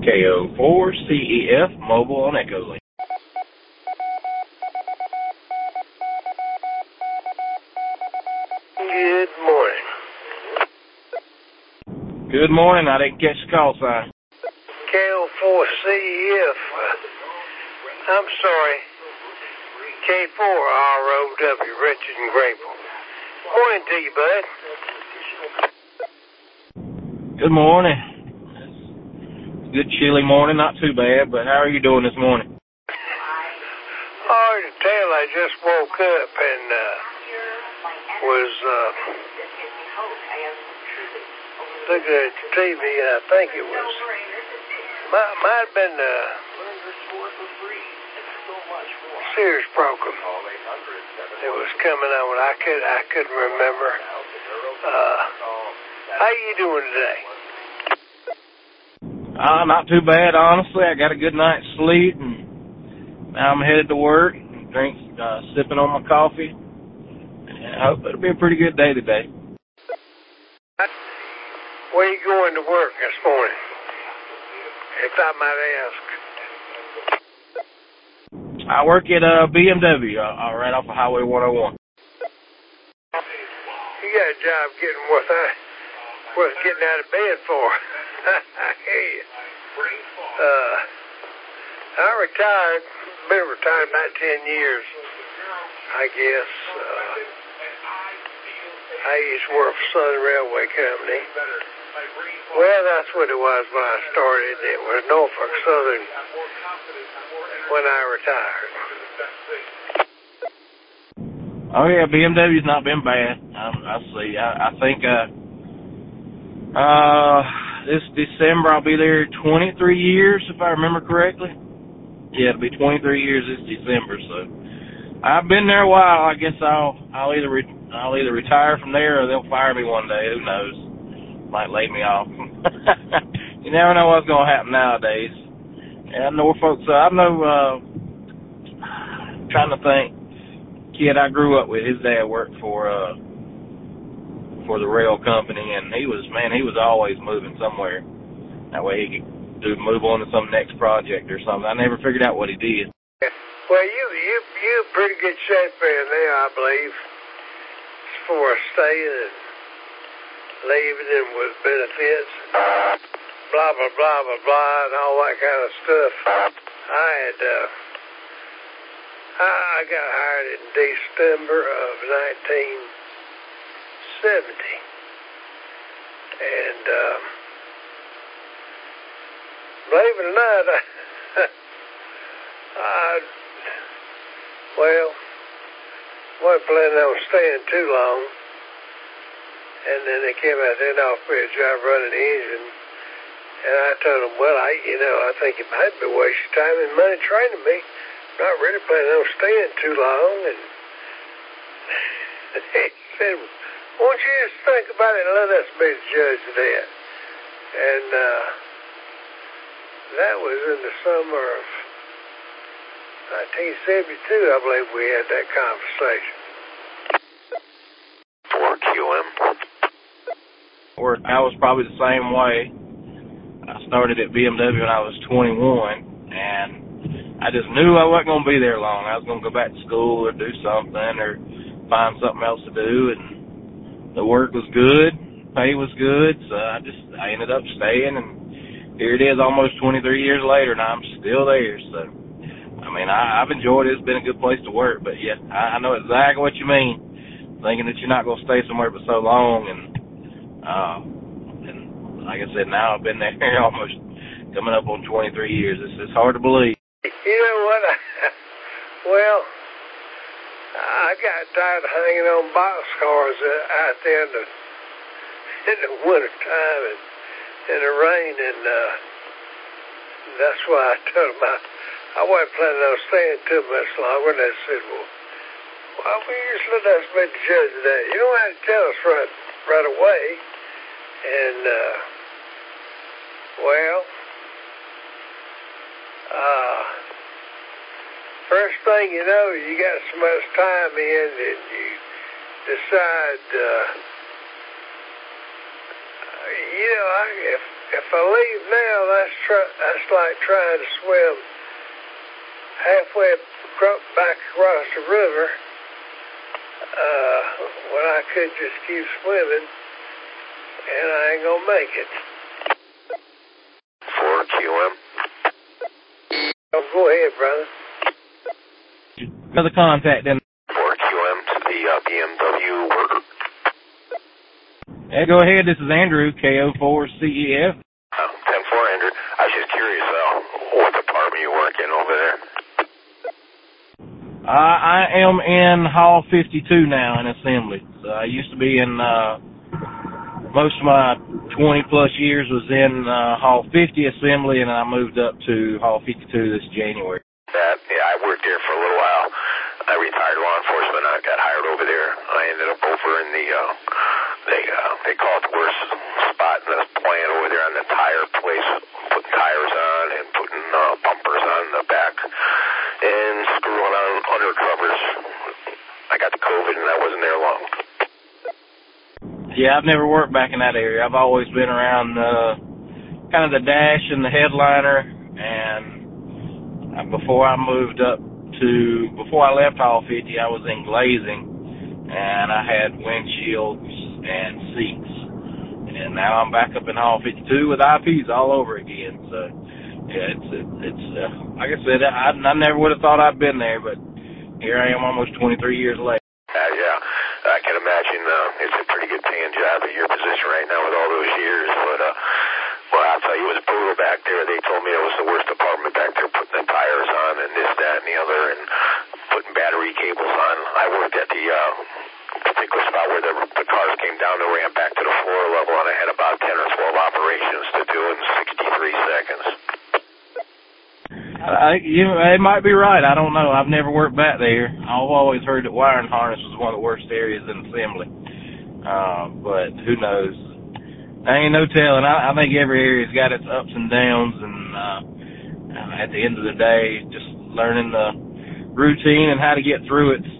KO4CEF Mobile on Echolink. Good morning. Good morning. I didn't catch the call sign. KO4CEF. I'm sorry. K4ROW, Wretched and Grateful. Morning to you, bud. Good morning. Good chilly morning, not too bad, but how are you doing this morning? Hard to tell. I just woke up and was looking at the TV, and I think it was might have been Sears program. It was coming on. I couldn't remember. How you doing today? Not too bad, honestly. I got a good night's sleep, and now I'm headed to work, sipping on my coffee. And I hope it'll be a pretty good day today. Where you going to work this morning, if I might ask? I work at BMW, right off of Highway 101. You got a job getting worth getting out of bed for. I hear you. I retired. Been retired about 10 years, I guess. I used to work for Southern Railway Company. Well, that's what it was when I started. It was Norfolk Southern when I retired. Oh, yeah, BMW's not been bad. I see. I think this December I'll be there 23 years, if I remember correctly. Yeah, it'll be 23 years this December, so I've been there a while. I guess I'll either retire from there or they'll fire me one day. Who knows? Might lay me off. You never know what's going to happen nowadays. And Norfolk, so I know, trying to think, kid I grew up with, his dad worked for the rail company, and he was always moving somewhere. That way he could move on to some next project or something. I never figured out what he did. Well, you pretty good shape there now, I believe, as far as staying and leaving and with benefits, blah, blah, blah, blah, blah, and all that kind of stuff. I got hired in December of 1970, and believe it or not, I wasn't planning on staying too long, and then they came out there and offered me a job running the engine, and I told them, well, I think it might be a waste of time and money training me. Not really planning on staying too long, and they said, won't you just think about it and let us be the judge of that? And that was in the summer of 1972, I believe we had that conversation. For QM. I was probably the same way. I started at BMW when I was 21, and I just knew I wasn't going to be there long. I was going to go back to school or do something or find something else to do, and the work was good, pay was good, so I ended up staying, and here it is almost 23 years later, and I'm still there. So, I mean, I've enjoyed it. It's been a good place to work, but yeah, I know exactly what you mean, thinking that you're not going to stay somewhere for so long, and like I said, now I've been there almost coming up on 23 years. It's hard to believe. You know what? I got tired of hanging on boxcars out there in the winter time and in the rain, and that's why I told them I wasn't planning on staying too much longer. And they said, well, why don't you just let us be the judge of that? You don't have to tell us right away. And first thing you know, you got so much time in and you decide, if I leave now, that's like trying to swim halfway back across the river when I could just keep swimming, and I ain't gonna make it. 4QM. Oh, go ahead, brother. Another contact then. 4QM to the BMW worker. Yeah, go ahead. This is Andrew, KO4CEF. 10-4, Andrew. I was just curious what department you work in over there. I am in Hall 52 now in assembly. So I used to be in, most of my 20-plus years was in Hall 50 assembly, and I moved up to Hall 52 this January. I worked there for a little while. I retired law enforcement. I got hired over there. I ended up over in the, they call it the worst spot in the plant over there on the tire place, putting tires on and putting bumpers on the back and screwing on undercovers. I got the COVID and I wasn't there long. Yeah, I've never worked back in that area. I've always been around kind of the dash and the headliner, and before I left Hall 50, I was in glazing, and I had windshields and seats. And now I'm back up in Hall 52 with IPs all over again. So, yeah, it's like I said, I never would have thought I'd been there, but here I am almost 23 years later. Yeah, I can imagine it's a pretty good paying job at your position right now with all those years. But, well, I'll tell you, it was brutal back there. They told me it was the worst department back there, putting the tires on and this, that, and the other, and putting battery cables on. I worked at the particular spot where the cars came down and ran back to the floor level, and I had about 10 or 12 operations to do in 63 seconds. It might be right. I don't know. I've never worked back there. I've always heard that wiring harness was one of the worst areas in assembly. But who knows? There ain't no telling. I think every area's got its ups and downs, and at the end of the day, just learning the routine and how to get through it's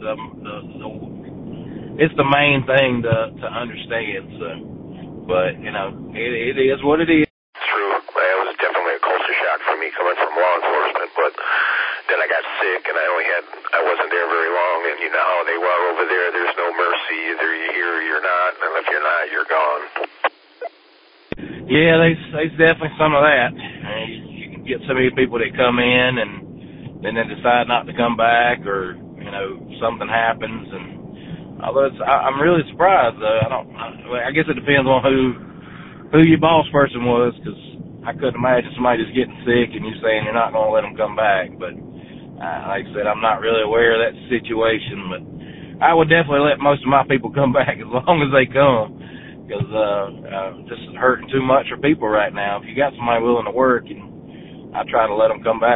the main thing to understand. So, but you know, it is what it is. True. It was definitely a culture shock for me coming from law enforcement, but then I got sick and I wasn't there very long, and you know how they were over there. There's no mercy. Either you're here or you're not, and if you're not, you're gone. Yeah, there's definitely some of that. You can get so many people that come in and then they decide not to come back, or you know something happens. And although I'm really surprised though. I guess it depends on who your boss person was, because I couldn't imagine somebody just getting sick and you saying you're not going to let them come back. But like I said, I'm not really aware of that situation, but I would definitely let most of my people come back as long as they come, because just hurting too much for people right now. If you got somebody willing to work, and I try to let them come back.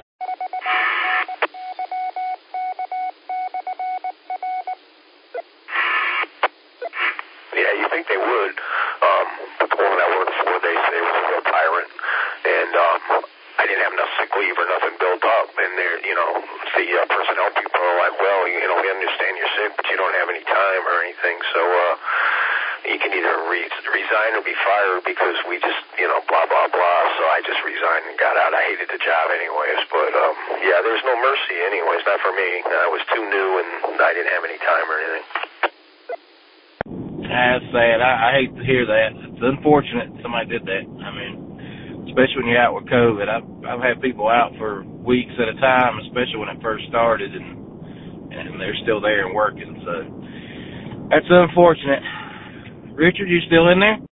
Yeah, you think they would. But the woman I worked for, they say was a real tyrant, and I didn't have enough sick leave or nothing built up, and they're, you know, the personnel people are like, well, you know, we understand you're sick, but you don't have any time or anything, so you can either resign or be fired, because we just, you know, blah, blah, blah. So I just resigned and got out. I hated the job anyways, but yeah, there's no mercy anyways, not for me. I was too new and I didn't have any time or anything. That's sad. I hate to hear that. It's unfortunate somebody did that. I mean, especially when you're out with COVID. I've had people out for weeks at a time, especially when it first started, and they're still there and working. So that's unfortunate. Richard, you still in there?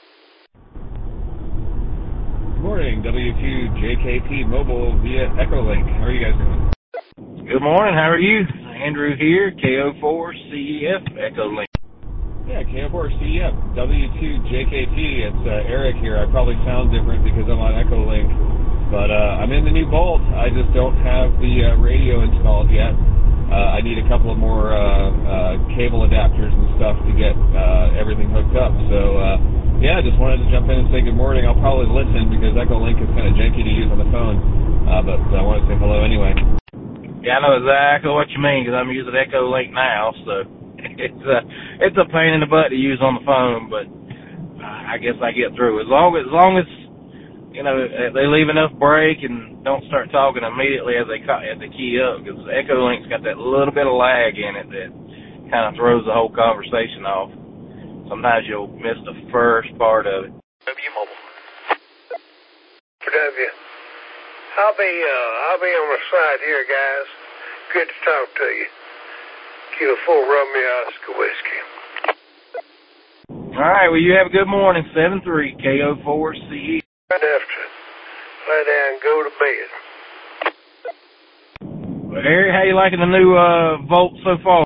Good morning, W2JKT Mobile via Echolink. How are you guys doing? Good morning. How are you? Andrew here, KO4CEF Echolink. Yeah, KO4CEF, W2JKT. It's Eric here. I probably sound different because I'm on Echolink, but I'm in the new Bolt. I just don't have the radio installed yet. I need a couple of more cable adapters and stuff to get everything hooked up. So, yeah, just wanted to jump in and say good morning. I'll probably listen because Echolink is kind of janky to use on the phone, but I want to say hello anyway. Yeah, I know exactly what you mean, because I'm using Echolink now, so it's a pain in the butt to use on the phone, but I guess I get through. As long as you know, they leave enough break and don't start talking immediately as they key up, because Echolink's got that little bit of lag in it that kind of throws the whole conversation off. Sometimes you'll miss the first part of it. W Mobile. W. I'll be on the side here, guys. Good to talk to you. Kilo 4 Romeo Oscar Whiskey. All right, well, you have a good morning. 7-3 KO4CE. Enough to lay down and go to bed. Well, Harry, how you liking the new Volt so far?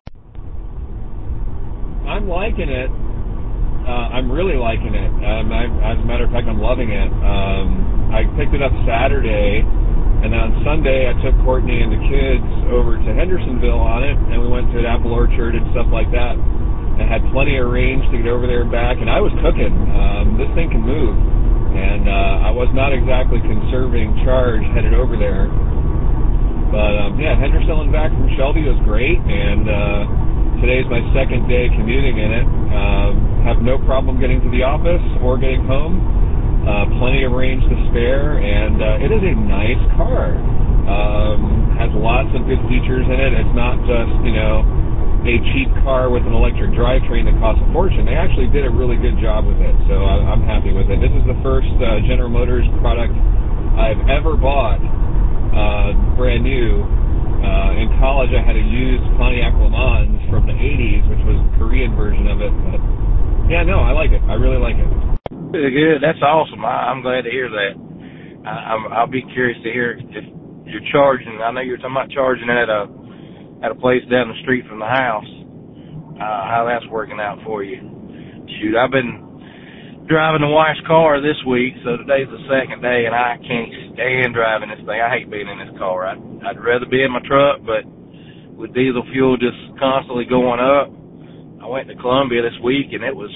I'm liking it. I'm really liking it. As a matter of fact, I'm loving it. I picked it up Saturday, and then on Sunday I took Courtney and the kids over to Hendersonville on it, and we went to an apple orchard and stuff like that, and had plenty of range to get over there and back, and I was cooking. This thing can move, and I was not exactly conserving charge headed over there. But, yeah, Henderson and back from Shelby was great, and today's my second day commuting in it. Have no problem getting to the office or getting home. Plenty of range to spare, and it is a nice car. Has lots of good features in it. It's not just, you know, a cheap car with an electric drivetrain that costs a fortune. They actually did a really good job with it, so I'm happy with it. This is the first General Motors product I've ever bought brand new. In college, I had a used Pontiac Le Mans from the 80s, which was the Korean version of it. But yeah, no, I like it. I really like it. Good. That's awesome. I'm glad to hear that. I'll be curious to hear if you're charging. I know you're talking about charging at a place down the street from the house. How that's working out for you? Shoot, I've been driving the wife's car this week, so today's the second day, and I can't stand driving this thing. I hate being in this car. I'd rather be in my truck, but with diesel fuel just constantly going up, I went to Columbia this week, and it was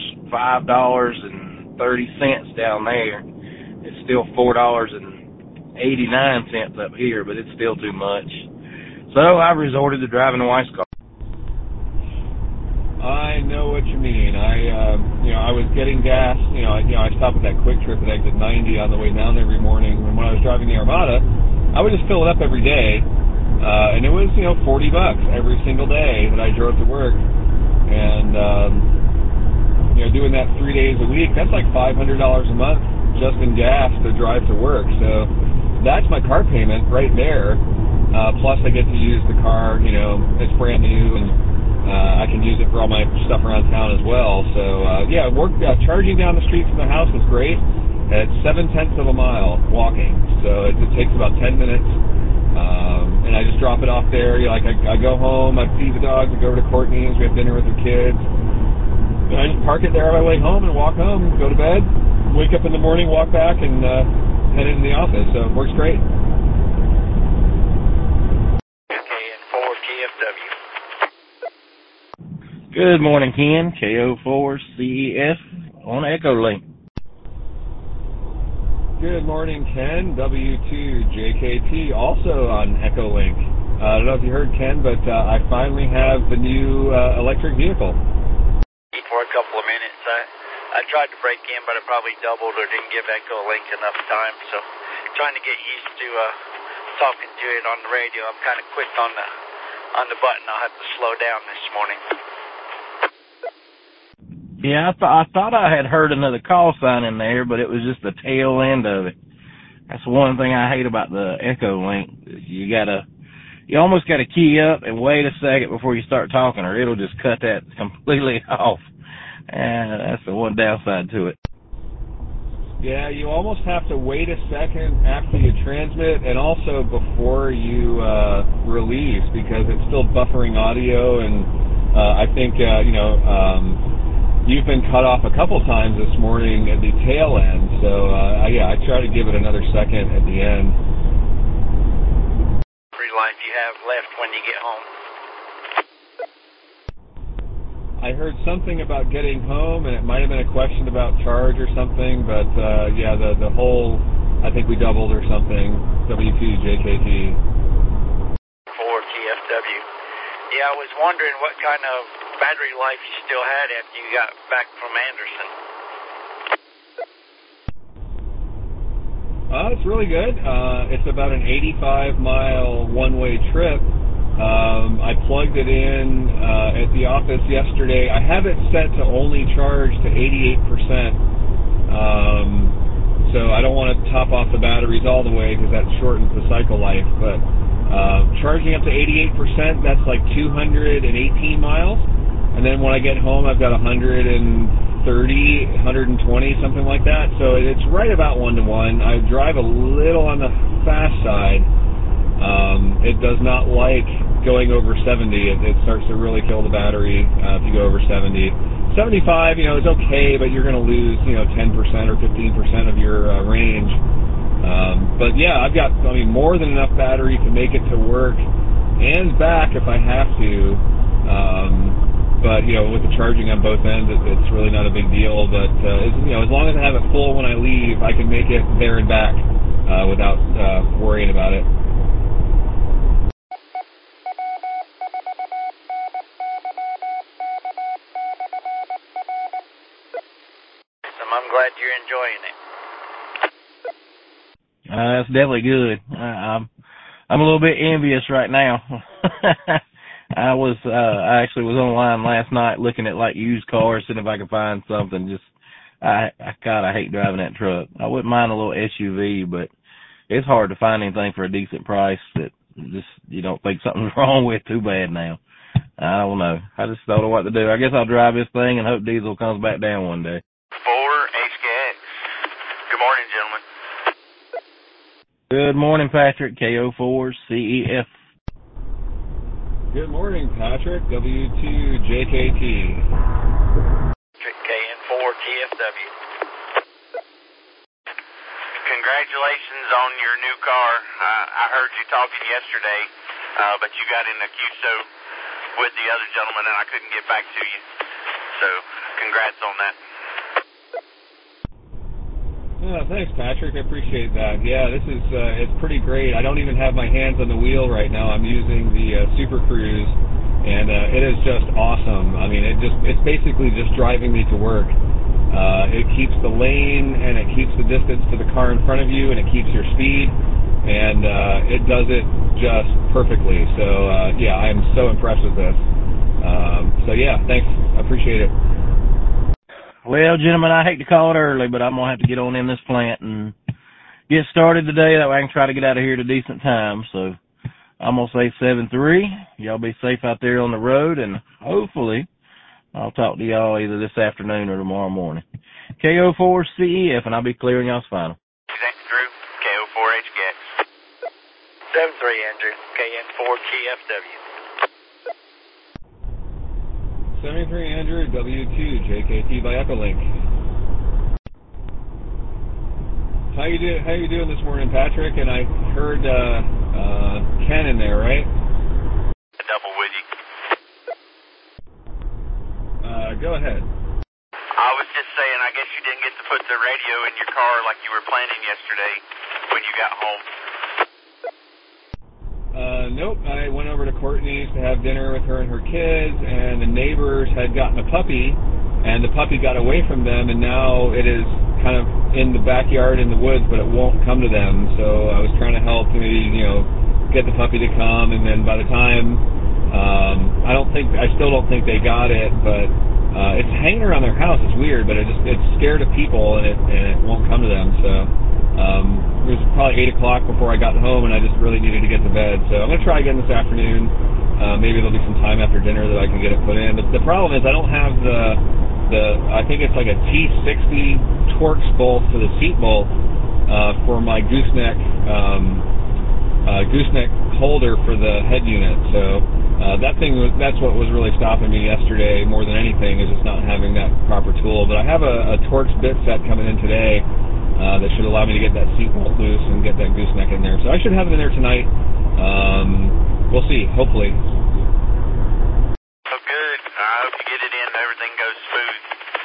$5.30 down there. It's still $4.89 up here, but it's still too much. So I resorted to driving the wife's car. I know what you mean. I was getting gas. I stopped at that Quick Trip at exit 90 on the way down every morning. And when I was driving the Armada, I would just fill it up every day, and it was $40 every single day that I drove to work. And doing that 3 days a week, that's like $500 a month just in gas to drive to work. So that's my car payment right there. Plus, I get to use the car. It's brand new, and I can use it for all my stuff around town as well. So, charging down the street from the house is great. It's 0.7 of a mile walking, so it takes about 10 minutes. And I just drop it off there. I go home, I feed the dogs, I go over to Courtney's, we have dinner with her kids. And I just park it there on my way home and walk home, go to bed, wake up in the morning, walk back, and head into the office. So it works great. Good morning, Ken. KO4CEF on Echolink. Good morning, Ken. W2JKT, also on Echolink. I don't know if you heard, Ken, but I finally have the new electric vehicle. For a couple of minutes. I tried to break in, but I probably doubled or didn't give Echolink enough time, so trying to get used to talking to it on the radio. I'm kind of quick on the button. I'll have to slow down this morning. Yeah, I thought I had heard another call sign in there, but it was just the tail end of it. That's one thing I hate about the Echolink. You almost gotta key up and wait a second before you start talking, or it'll just cut that completely off. And that's the one downside to it. Yeah, you almost have to wait a second after you transmit and also before you release, because it's still buffering audio, and I think you've been cut off a couple times this morning at the tail end, so I try to give it another second at the end. Free life you have left when you get home. I heard something about getting home, and it might have been a question about charge or something, but the whole, I think we doubled or something, W2JKT. 4TFW. Yeah, I was wondering what kind of battery life you still had after you got back from Anderson. It's really good. It's about an 85-mile one-way trip. I plugged it in at the office yesterday. I have it set to only charge to 88%. So I don't want to top off the batteries all the way because that shortens the cycle life. But charging up to 88%, that's like 218 miles. And then when I get home, I've got 130, 120, something like that. So it's right about 1-to-1. I drive a little on the fast side. It does not like going over 70. It starts to really kill the battery if you go over 70. 75, is okay, but you're going to lose, 10% or 15% of your range. But yeah, I've got, more than enough battery to make it to work and back if I have to. But, with the charging on both ends, it's really not a big deal. But, as long as I have it full when I leave, I can make it there and back without worrying about it. I'm glad you're enjoying it. That's definitely good. I'm a little bit envious right now. I actually was online last night looking at like used cars, seeing if I could find something. I hate driving that truck. I wouldn't mind a little SUV, but it's hard to find anything for a decent price that you don't think something's wrong with too bad now. I don't know. I just don't know what to do. I guess I'll drive this thing and hope diesel comes back down one day. 4HKX. Good morning, gentlemen. Good morning, Patrick. KO4CEF. Good morning, Patrick. W2JKT. KN4TFW. Congratulations on your new car. I heard you talking yesterday, but you got in a QSO with the other gentleman, and I couldn't get back to you. So, congrats on that. Thanks, Patrick. I appreciate that. Yeah, this is it's pretty great. I don't even have my hands on the wheel right now. I'm using the Super Cruise, and it is just awesome. It's basically just driving me to work. It keeps the lane, and it keeps the distance to the car in front of you, and it keeps your speed, and it does it just perfectly. So, I am so impressed with this. Thanks. I appreciate it. Well, gentlemen, I hate to call it early, but I'm going to have to get on in this plant and get started today. That way I can try to get out of here at a decent time. So I'm going to say 7-3. Y'all be safe out there on the road, and hopefully I'll talk to y'all either this afternoon or tomorrow morning. KO4CEF, and I'll be clearing y'all's final. Thanks, Drew. KO4HKX. 7-3, Andrew. KN4TFW. 73 Andrew, W2JKT by Echolink. How you doing this morning, Patrick? And I heard Ken in there, right? Double with you. Go ahead. I was just saying, I guess you didn't get to put the radio in your car like you were planning yesterday when you got home. Nope. I went over to Courtney's to have dinner with her and her kids, and the neighbors had gotten a puppy, and the puppy got away from them, and now it is kind of in the backyard in the woods, but it won't come to them. So I was trying to help maybe, get the puppy to come, and then by the time, I still don't think they got it, but it's hanging around their house. It's weird, but it's scared of people, and it won't come to them. So it was probably 8 o'clock before I got home, and I just really needed to get to bed. So I'm going to try again this afternoon. Maybe there'll be some time after dinner that I can get it put in. But the problem is I don't have I think it's like a T60 Torx bolt for the seat bolt for my gooseneck holder for the head unit. So that's what was really stopping me yesterday more than anything, is just not having that proper tool. But I have a Torx bit set coming in today that should allow me to get that seat bolt loose and get that gooseneck in there. So I should have it in there tonight. We'll see, hopefully. Oh, good. I hope you get it in and everything goes smooth.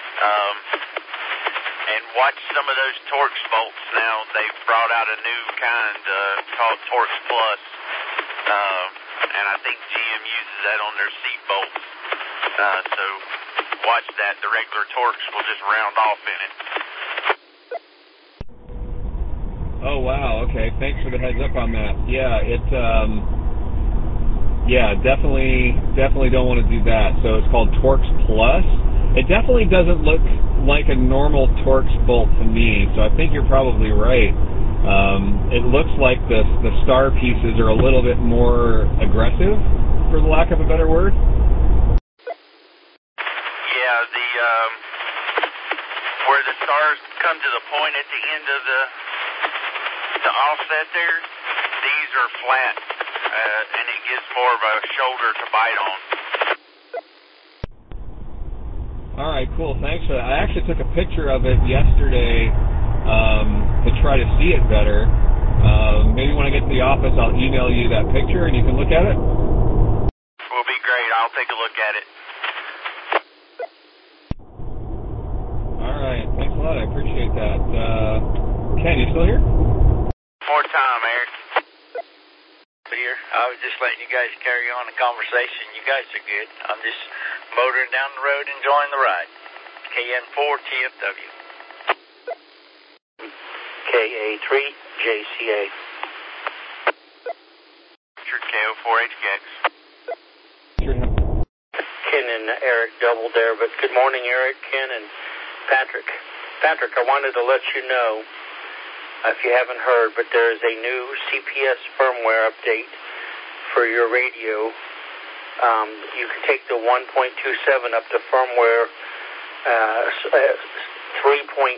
And watch some of those Torx bolts now. They've brought out a new kind called Torx Plus. And I think GM uses that on their seat bolts. So watch that. The regular Torx will just round off in it. Oh, wow. Okay. Thanks for the heads up on that. Yeah, definitely don't want to do that. So it's called Torx Plus. It definitely doesn't look like a normal Torx bolt to me, so I think you're probably right. It looks like the star pieces are a little bit more aggressive, for the lack of a better word. Yeah, where the stars come to the point at the end of the offset there, these are flat, and it gives more of a shoulder to bite on. All right, cool. Thanks for that. I actually took a picture of it yesterday to try to see it better. Maybe when I get to the office, I'll email you that picture and you can look at it. Will be great. I'll take a look at it. All right. Thanks a lot. I appreciate that. Ken, you still here? More time, Eric. Here, I was just letting you guys carry on the conversation. You guys are good. I'm just motoring down the road, enjoying the ride. KN4 TFW. KA3 JCA. Richard KO4HKX. Ken and Eric doubled there, but good morning, Eric, Ken, and Patrick. Patrick, I wanted to let you know, if you haven't heard, but there is a new CPS firmware update for your radio. You can take the 1.27 up to firmware 3.0,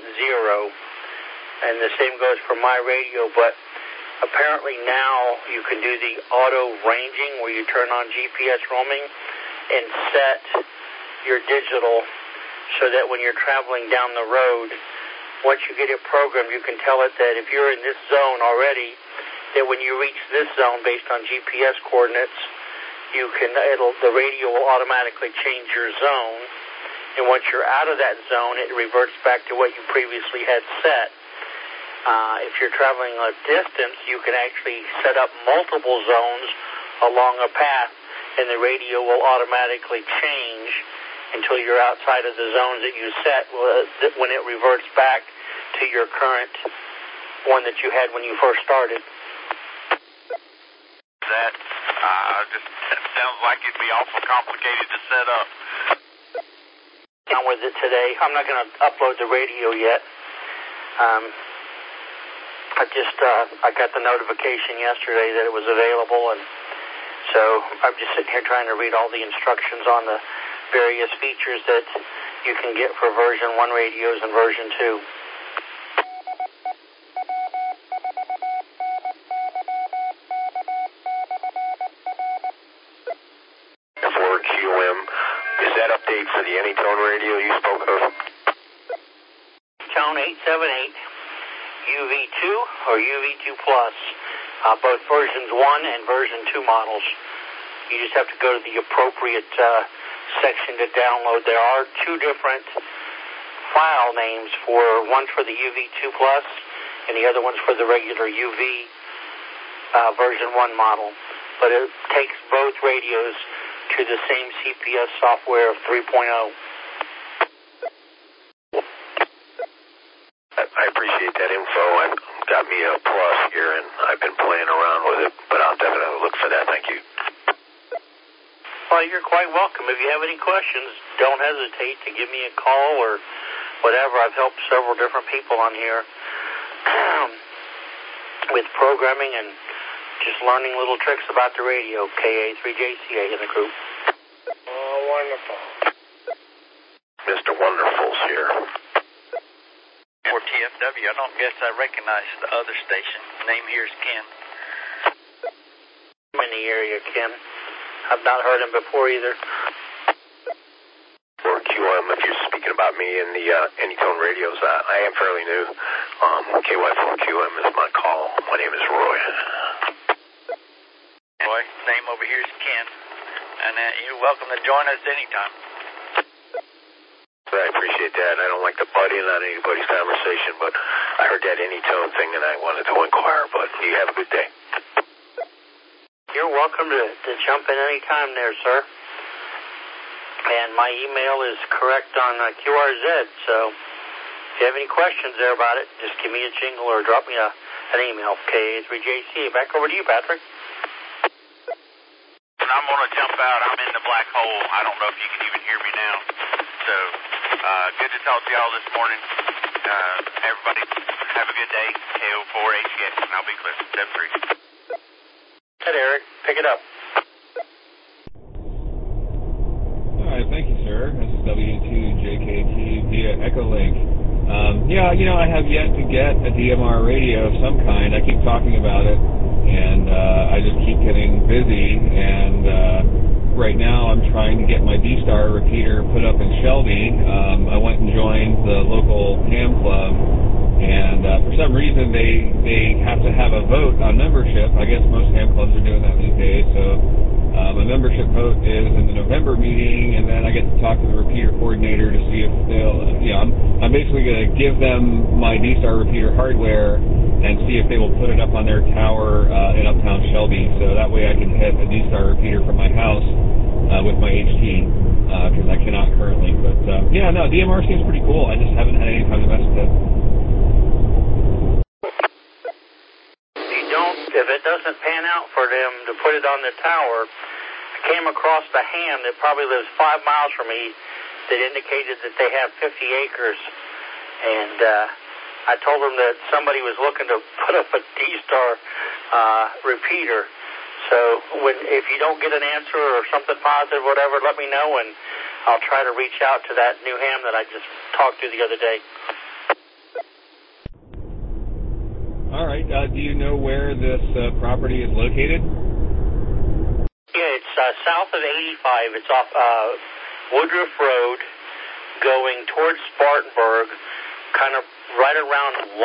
and the same goes for my radio, but apparently now you can do the auto ranging where you turn on GPS roaming and set your digital so that when you're traveling down the road, once you get it programmed, you can tell it that if you're in this zone already, that when you reach this zone based on GPS coordinates, the radio will automatically change your zone. And once you're out of that zone, it reverts back to what you previously had set. If you're traveling a distance, you can actually set up multiple zones along a path, and the radio will automatically change until you're outside of the zones that you set when it reverts back to your current one that you had when you first started. That sounds like it'd be awful complicated to set up. I'm with it today. I'm not going to upload the radio yet. I got the notification yesterday that it was available, and so I'm just sitting here trying to read all the instructions on the various features that you can get for version 1 radios and version 2. For QM, is that update for the Anytone radio you spoke of? Tone 878, UV2 or UV2 Plus, both versions 1 and version 2 models. You just have to go to the appropriate section to download. There are two different file names, one for the UV2 Plus and the other one's for the regular UV version 1 model. But it takes both radios to the same CPS software of 3.0. I appreciate that info. I've got me a Plus here, and I've been playing around with it, but I'll definitely look for that. Thank you. Well, you're quite welcome. If you have any questions, don't hesitate to give me a call or whatever. I've helped several different people on here with programming and just learning little tricks about the radio. KA3JCA in the group. Oh, wonderful. Mr. Wonderful's here. For TFW, I don't guess I recognize the other station. Name here is Ken. I'm in the area, Ken. I've not heard him before either. For QM, if you're speaking about me and the Anytone radios, I am fairly new. KY4QM is my call. My name is Roy. Roy, name over here is Ken. And you're welcome to join us anytime. I appreciate that. I don't like to butt in on anybody's conversation, but I heard that Anytone thing and I wanted to inquire, but you have a good day. You're welcome to jump in any time there, sir. And my email is correct on QRZ, so if you have any questions there about it, just give me a jingle or drop me a an email, KA3JCA. Back over to you, Patrick. And I'm going to jump out. I'm in the black hole. I don't know if you can even hear me now. So, good to talk to y'all this morning. Everybody, have a good day. KO4HX, and I'll be clear. 7-3. Hey, Eric. Pick it up. All right, thank you, sir. This is W2JKT via Echolink. Yeah, I have yet to get a DMR radio of some kind. I keep talking about it, and I just keep getting busy, and right now I'm trying to get my D-Star repeater put up in Shelby. I went and joined the local ham club, and for some reason they have to have a vote on membership. I guess most ham clubs are doing that these days, so my membership vote is in the November meeting, and then I get to talk to the repeater coordinator to see if they'll, I'm basically going to give them my D-Star repeater hardware and see if they will put it up on their tower in uptown Shelby, so that way I can hit a D-Star repeater from my house with my HT, because I cannot currently. But DMR seems pretty cool. I just haven't had any time to mess with it. If it doesn't pan out for them to put it on their tower, I came across the ham that probably lives 5 miles from me that indicated that they have 50 acres. And I told them that somebody was looking to put up a D-Star repeater. So if you don't get an answer or something positive, whatever, let me know, and I'll try to reach out to that new ham that I just talked to the other day. All right. Do you know where this property is located? Yeah, it's south of 85. It's off Woodruff Road, going towards Spartanburg, kind of right around 101.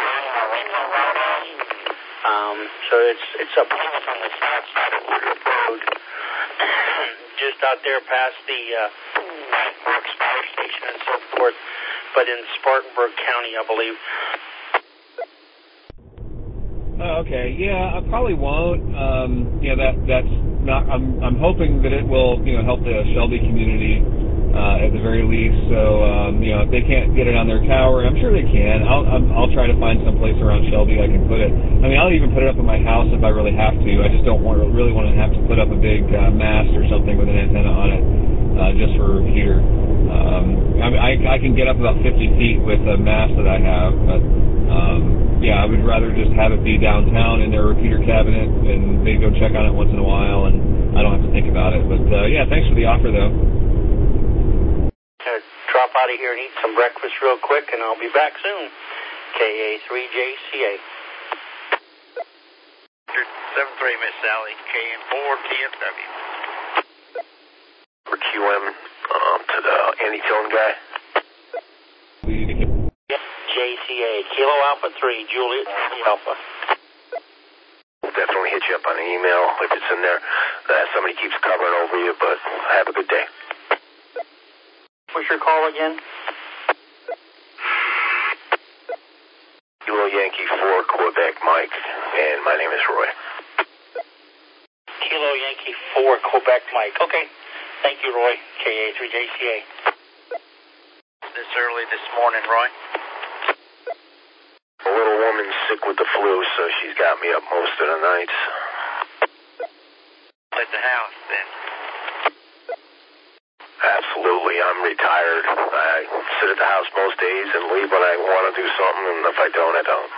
So it's up on the south side of Woodruff Road, just out there past the Marks Fire Station and so forth, but in Spartanburg County, I believe. Oh, okay. Yeah, I probably won't. That's not. I'm hoping that it will, help the Shelby community at the very least. So, if they can't get it on their tower, I'm sure they can. I'll try to find some place around Shelby I can put it. I mean, I'll even put it up in my house if I really have to. I just don't really want to have to put up a big mast or something with an antenna on it just for a repeater. I can get up about 50 feet with a mast that I have, but. I would rather just have it be downtown in their repeater cabinet, and they go check on it once in a while, and I don't have to think about it. But, thanks for the offer, though. Drop out of here and eat some breakfast real quick, and I'll be back soon. KA3JCA. 7-3, Miss Sally. KN4TFW. For QM to the Anti-Tone guy. JCA, Kilo Alpha 3, Juliet Alpha. We'll definitely hit you up on an email if it's in there. Somebody keeps covering over you, but have a good day. What's your call again? Kilo Yankee 4, Quebec Mike, and my name is Roy. Kilo Yankee 4, Quebec Mike. Okay. Thank you, Roy. KA3JCA. This early this morning, Roy. A little woman's sick with the flu, so she's got me up most of the nights. At the house, then? Absolutely. I'm retired. I sit at the house most days and leave when I want to do something, and if I don't, I don't.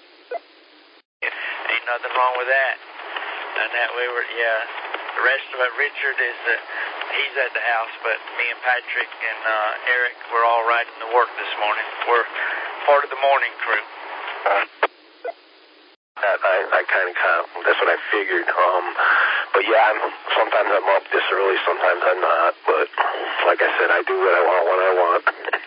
Ain't nothing wrong with that. And that way, the rest of it, Richard he's at the house, but me and Patrick and Eric, we're all riding to work this morning. We're part of the morning crew. I kind of, that's what I figured. But sometimes I'm up this early, sometimes I'm not. But like I said, I do what I want when I want.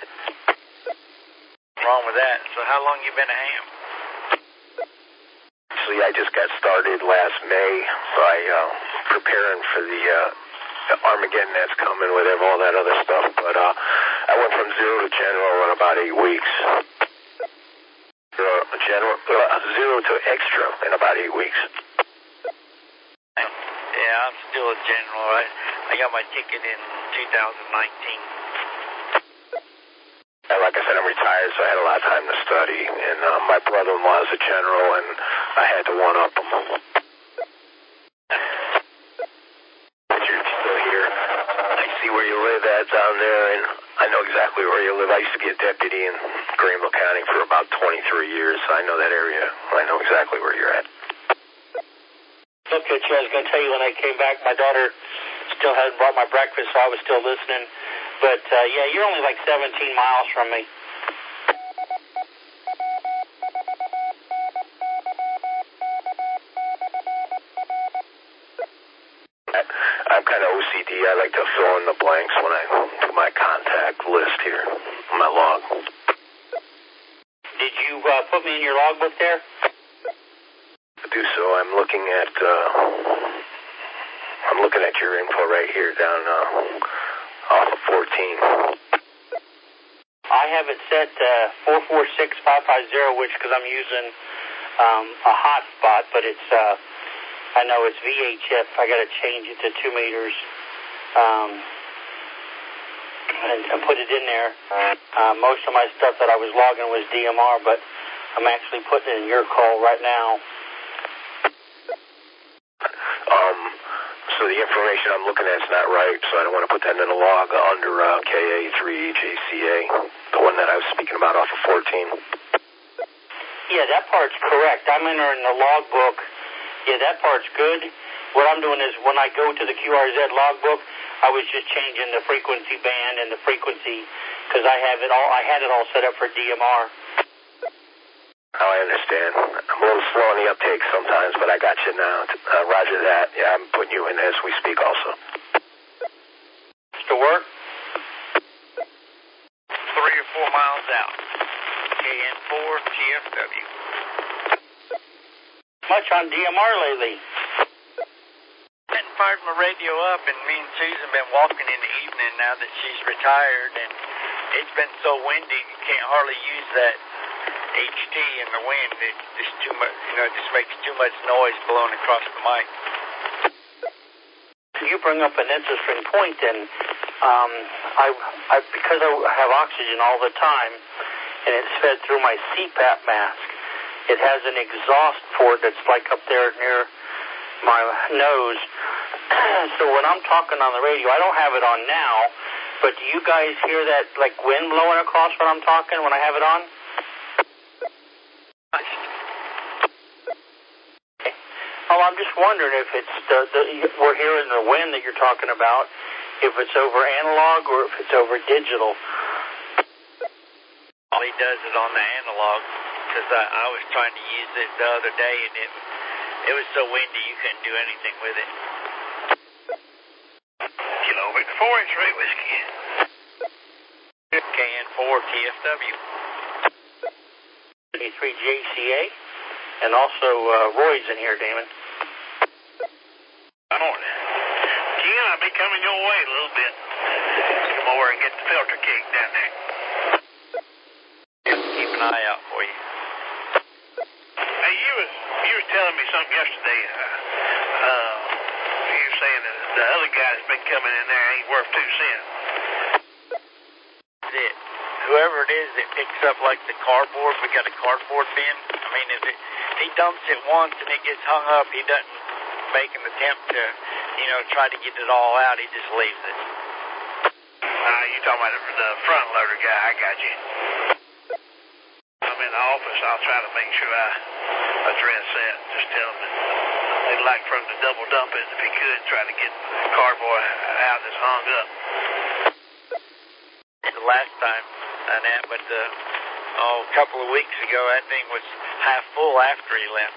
Wrong with that. So how long you been a ham? Actually, I just got started last May. So preparing for the Armageddon that's coming with all that other stuff. But I went from 0 to general in about 8 weeks. General, 0 to extra in about 8 weeks. Yeah, I'm still a general. I got my ticket in 2019. like I said, I'm retired, so I had a lot of time to study. And my brother-in-law is a general, and I had to one-up him. But you're still here. I see where you live at down there, and I know exactly where you live. I used to be a deputy in Greenville County for about 23 years, so I know that area. I know exactly where you're at. Okay, Chad, I was going to tell you when I came back, my daughter still hadn't brought my breakfast, so I was still listening. But, yeah, you're only like 17 miles from me. I'm kind of OCD. I like to fill in the blanks when I do my contact list here, my log. Did you put me in your logbook there? To do so, I'm looking at your info right here down off of 14. I have it set 446550, which because I'm using a hotspot, but it's I know it's VHF. I got to change it to 2 meters and put it in there. Most of my stuff that I was logging was DMR, but I'm actually putting it in your call right now. So the information I'm looking at is not right, so I don't want to put that in the log under KA3JCA, the one that I was speaking about off of 14. Yeah, that part's correct. I'm entering the logbook. Yeah, that part's good. What I'm doing is when I go to the QRZ logbook, I was just changing the frequency band and the frequency because I had it all set up for DMR. Oh, I understand. I'm a little slow on the uptake sometimes, but I got you now. Roger that. Yeah, I'm putting you in as we speak also. To work? 3 or 4 miles out. KN4 TFW. Much on DMR lately. I hadn't fired my radio up, and me and Susan been walking in the evening now that she's retired, and it's been so windy you can't hardly use that HT in the wind. It's just too much, it just makes too much noise blowing across the mic. You bring up an interesting point, and I because I have oxygen all the time, and it's fed through my CPAP mask. It has an exhaust port that's like up there near my nose. So when I'm talking on the radio, I don't have it on now, but do you guys hear that like wind blowing across when I'm talking when I have it on? Oh, I'm just wondering if it's we're hearing the wind that you're talking about, if it's over analog or if it's over digital. All he does is on the analog, because I was trying to use it the other day, and it was so windy you couldn't do anything with it. Kilo Victor 4 X-ray whiskey. KN4 TFW. A3JCA, and also Roy's in here, Damon. Good morning. Ken, I'll be coming your way a little bit. Come over and get the filter cake down there. Keep an eye out for you. Hey, you was telling me something yesterday. You were saying that the other guy that's been coming in there ain't worth 2 cents. That's it. Whoever it is that picks up like the cardboard, we got a cardboard bin. I mean, if he dumps it once and it gets hung up, he doesn't make an attempt to, try to get it all out. He just leaves it. You talking about the front loader guy? I got you. I'm in the office. I'll try to make sure I address that. Just tell him that they'd like for him to double dump it if he could, try to get the cardboard out that's hung up. The last time I that, but a couple of weeks ago, that thing was half full after he left.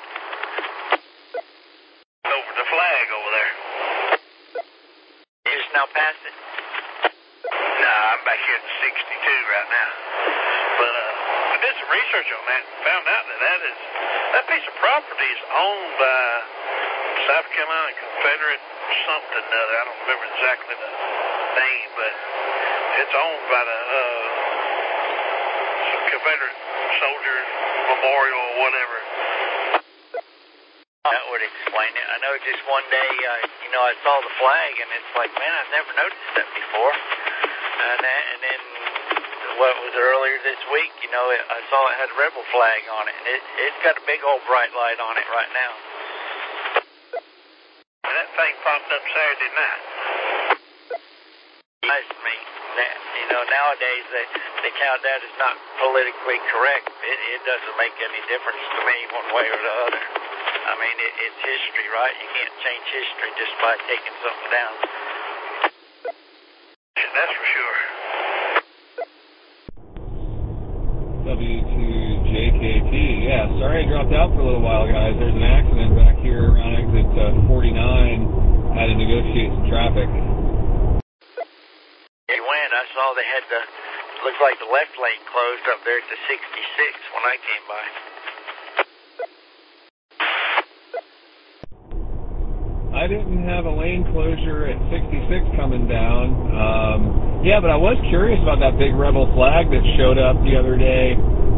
Over the flag over there. You just now passed it? Nah, I'm back here at the 62 right now. But I did some research on that and found out that piece of property is owned by South Carolina Confederate something or other. I don't remember exactly the name, but it's owned by the Confederate Soldiers Memorial or whatever. That would explain it. I know just one day, I saw the flag, and it's like, man, I've never noticed that before. And then what was it, earlier this week, you know, I saw it had a rebel flag on it, and it's got a big old bright light on it right now. And that thing popped up Saturday night. Nice to me. You know, nowadays they count that as not politically correct. It doesn't make any difference to me one way or the other. I mean, it's history, right? You can't change history just by taking something down. That's for sure. W2JKT. Yeah, sorry I dropped out for a little while, guys. There's an accident back here around exit 49. Had to negotiate some traffic. They went. I saw they had the, looked like the left lane closed up there at the 66 when I came by. I didn't have a lane closure at 66 coming down. Yeah, but I was curious about that big rebel flag that showed up the other day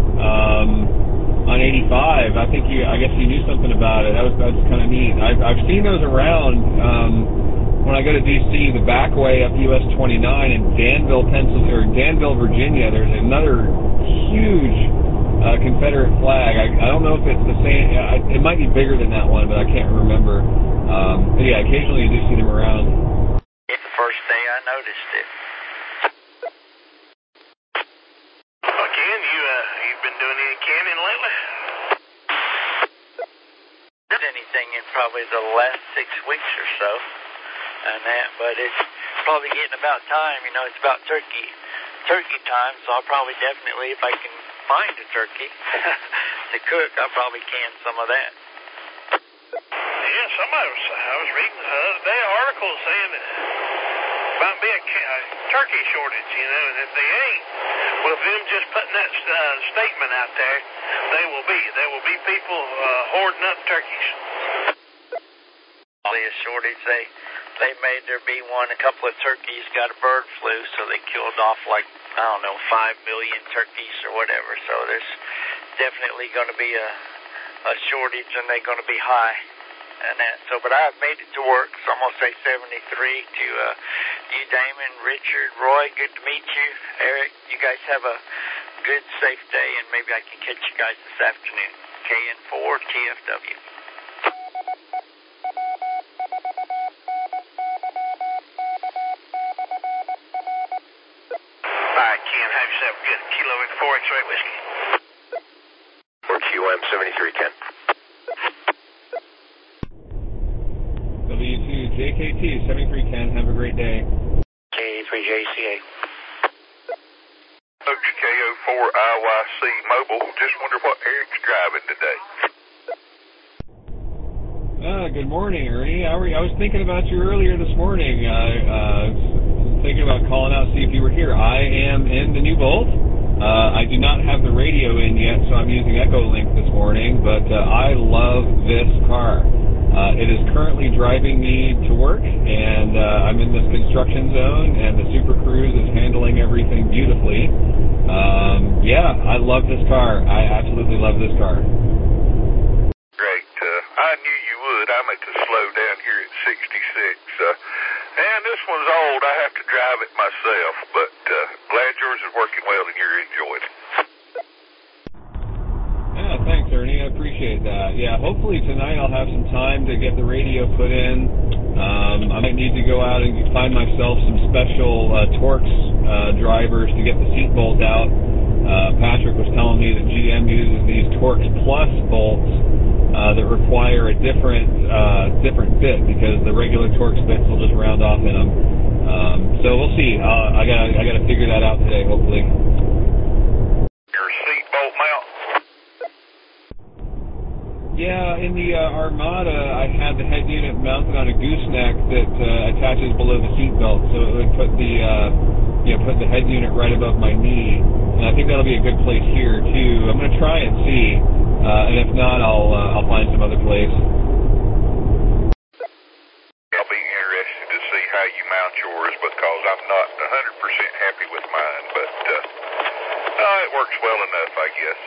on 85. I guess you knew something about it. That's kind of neat. I've seen those around. When I go to D.C., the back way up US 29 in Danville, Virginia, there's another huge Confederate flag. I don't know if it's the same. It might be bigger than that one, but I can't remember. But yeah, occasionally you do see them around. It's the first day I noticed it. Ken, you've been doing any canning lately? Not anything in probably the last 6 weeks or so. But it's probably getting about time. You know, it's about turkey time, so I'll probably definitely, if I can find a turkey to cook, I'll probably can some of that. Yeah, I was reading the other day an article saying that might be a turkey shortage, you know, and if they ain't, with them just putting that statement out there, there will be people hoarding up turkeys. A shortage, they made there be one. A couple of turkeys got a bird flu, so they killed off 5 million turkeys or whatever. So there's definitely going to be a shortage, and they're going to be high. And that. So, but I've made it to work. So I'm going to say 73 to you, Damon, Richard, Roy. Good to meet you, Eric. You guys have a good, safe day, and maybe I can catch you guys this afternoon. KN4 TFW. Ken, have yourself a good kilo of 4 X-ray whiskey. Or QM 7310. W2JKT 7310. Have a great day. K3JCA. OGKO4 IYC Mobile. Just wonder what Eric's driving today. Good morning, Ernie. I was thinking about you earlier this morning. Thinking about calling out, see if you were here. I am in the new Bolt. I do not have the radio in yet, so I'm using Echolink this morning, but I love this car. It is currently driving me to work, and I'm in this construction zone, and the Super Cruise is handling everything beautifully. Yeah, I love this car. I absolutely love this car. Great. I knew you would. I meant to slow down here at 66. And this one's old. I have to drive it myself, but glad yours is working well and you're enjoying it. Yeah, thanks, Ernie. I appreciate that. Yeah, hopefully tonight I'll have some time to get the radio put in. I might need to go out and find myself some special Torx drivers to get the seat bolt out. Patrick was telling me that GM uses these Torx Plus bolts that require a different bit because the regular Torx bits will just round off in them. So we'll see. I gotta figure that out today, hopefully. Your seat bolt mount? Yeah, in the Armada, I had the head unit mounted on a gooseneck that attaches below the seat belt, so it would put the head unit right above my knee. And I think that'll be a good place here too. I'm gonna try and see. And if not, I'll find some other place. I'll be interested to see how you mount yours because I'm not 100% happy with mine, but it works well enough, I guess.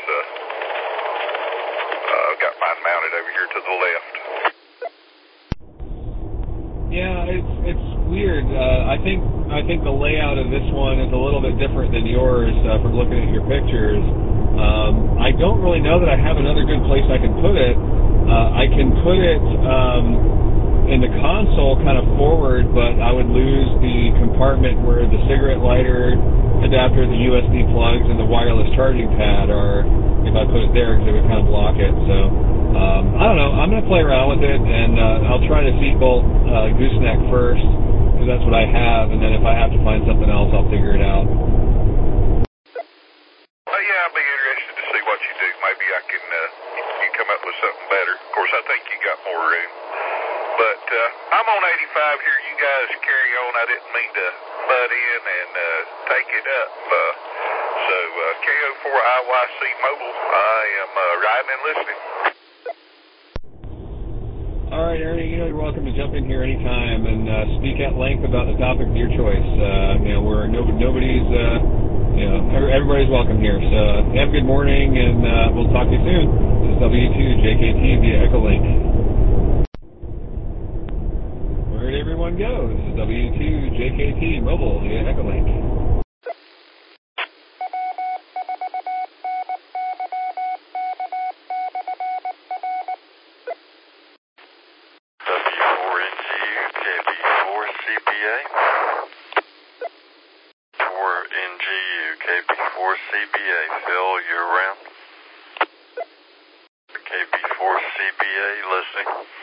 I've got mine mounted over here to the left. Yeah, it's weird. I think the layout of this one is a little bit different than yours from looking at your pictures. I don't really know that I have another good place I can put it. I can put it in the console kind of forward, but I would lose the compartment where the cigarette lighter adapter, the USB plugs, and the wireless charging pad are if I put it there, because it would kind of block it. So I don't know. I'm going to play around with it, and I'll try the seat bolt gooseneck first, because that's what I have, and then if I have to find something else, I'll figure it out. Yeah, I'll be interested to see what you do. Maybe I can you come up with something better. Of course, I think you got more room. But I'm on 85 here. You guys carry on. I didn't mean to butt in and take it up. So KO4IYC Mobile, I am riding and listening. All right, Ernie, you're welcome to jump in here anytime and speak at length about the topic of your choice. Where nobody's, everybody's welcome here. So have a good morning, and we'll talk to you soon. This is W2JKT via Echolink. Where'd everyone go? This is W2JKT Mobile via Echolink. KB4CBA, Phil, you're around. KB4CBA, listening.